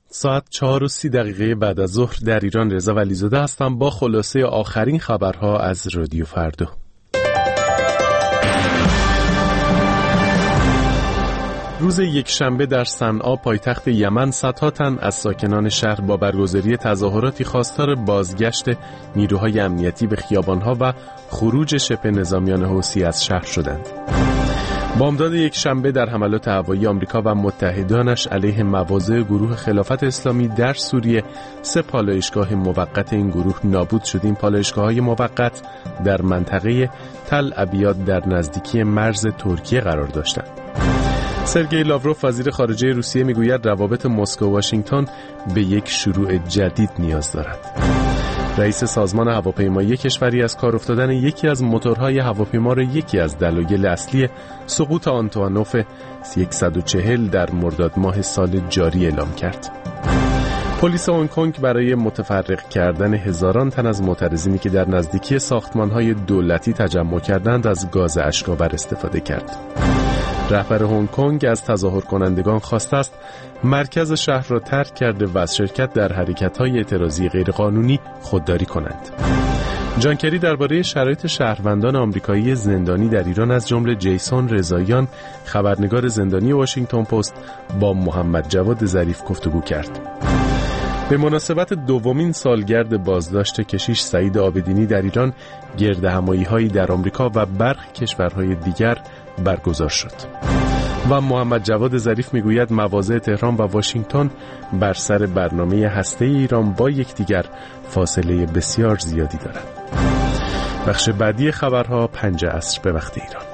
ساعت 4:30 بعد از ظهر در ایران. رضا ولیزاده هستم با خلاصه آخرین خبرها از رادیو فردا. روز یکشنبه در صنعا پایتخت یمن صدها تن از ساکنان شهر با برگزاری تظاهراتی خواستار بازگشت نیروهای امنیتی به خیابانها و خروج شبه نظامیان حوثی از شهر شدند. بامداد یکشنبه در حملات هوایی آمریکا و متحدانش علیه مواضع گروه خلافت اسلامی در سوریه 3 پالایشگاه موقت این گروه نابود شد. این پالایشگاه‌های موقت در منطقه تل ابیاد در نزدیکی مرز ترکیه قرار داشتند. سرگئی لاوروف وزیر خارجه روسیه میگوید روابط مسکو و واشنگتن به یک شروع جدید نیاز دارد. رئیس سازمان هواپیمایی کشوری از کار افتادن یکی از موتورهای هواپیما را یکی از دلایل اصلی سقوط آنتوانوف 140 در مرداد ماه سال جاری اعلام کرد. پلیس هنگ کنگ برای متفرق کردن هزاران تن از معترضینی که در نزدیکی ساختمان‌های دولتی تجمع کردند از گاز اشک‌آور استفاده کرد. رهبر هنگ کنگ از تظاهر کنندگان خواسته است مرکز شهر را ترک کرده و از شرکت در حرکت‌های اعتراضی غیرقانونی خودداری کنند. جان کری درباره شرایط شهروندان آمریکایی زندانی در ایران از جمله جیسون رضاییان خبرنگار زندانی واشنگتن پست با محمد جواد ظریف گفتگو کرد. به مناسبت دومین سالگرد بازداشت کشیش سعید عابدینی در ایران گردهمایی‌هایی در آمریکا و برخی کشورهای دیگر برگزار شد و محمد جواد ظریف میگوید مواضع تهران و واشنگتن بر سر برنامه هسته‌ای ایران با یکدیگر فاصله بسیار زیادی دارند. بخش بعدی خبرها 5 عصر به وقت ایران.